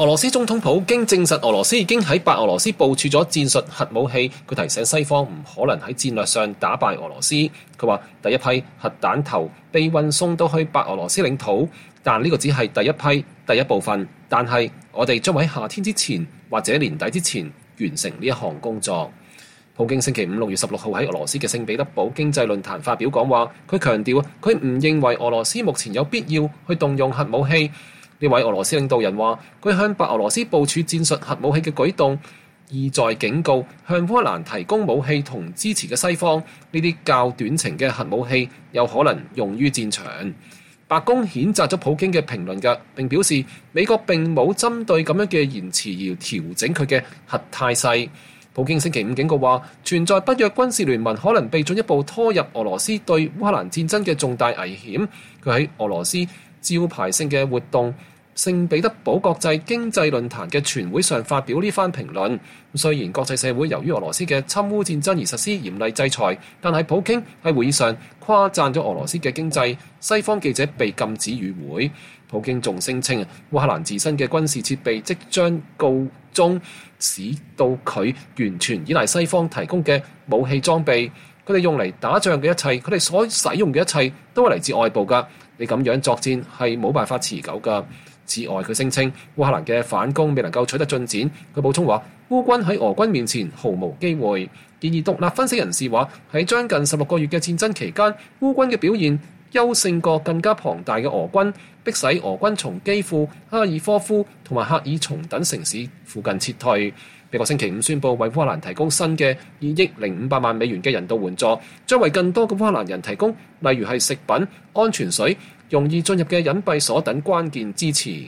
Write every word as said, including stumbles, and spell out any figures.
俄羅斯總統普京證實俄羅斯已經喺白俄羅斯部署咗戰術核武器，佢提醒西方唔可能喺戰略上打敗俄羅斯。佢話第一批核彈頭被運送到去白俄羅斯領土，但呢個只係第一批第一部分，但係我哋將會喺夏天之前或者年底之前完成呢一項工作。普京星期五六月十六號喺俄羅斯嘅聖彼得堡經濟論壇發表講話，佢強調佢唔認為俄羅斯目前有必要去動用核武器。呢位俄羅斯領導人話，佢向白俄羅斯部署戰術核武器嘅舉動，意在警告向烏克蘭提供武器同支持嘅西方，呢啲較短程嘅核武器有可能用於戰場。白宮譴責咗普京嘅評論嘅，並表示美國並冇針對咁樣嘅言辭而調整佢嘅核態勢。普京星期五警告話，存在北約軍事聯盟可能被進一步拖入俄羅斯對烏克蘭戰爭嘅重大危險。佢喺俄羅斯招牌性嘅活動聖彼得堡國際經濟論壇嘅全會上發表呢番評論。雖然國際社會由於俄羅斯嘅侵烏戰爭而實施嚴厲制裁，但係普京喺會議上誇讚咗俄羅斯嘅經濟。西方記者被禁止與會。普京仲聲稱烏克蘭自身嘅軍事設備即將告終，使到佢完全依賴西方提供嘅武器裝備。佢哋用嚟打仗嘅一切，佢哋所使用嘅一切都係嚟自外部㗎。你咁樣作戰係冇辦法持久㗎。此外，佢聲稱烏克蘭嘅反攻未能夠取得進展。佢補充話，烏軍喺俄軍面前毫無機會。然而，獨立分析人士話，喺將近十六個月嘅戰爭期間，烏軍嘅表現優勝過更加龐大嘅俄軍，迫使俄軍從基輔、哈爾科夫同埋赫爾松等城市附近撤退。美國星期五宣布為烏克蘭提供新嘅二億零五百萬美元嘅人道援助，將為更多嘅烏克蘭人提供，例如係食品、安全水、容易進入嘅隱蔽所等關鍵支持。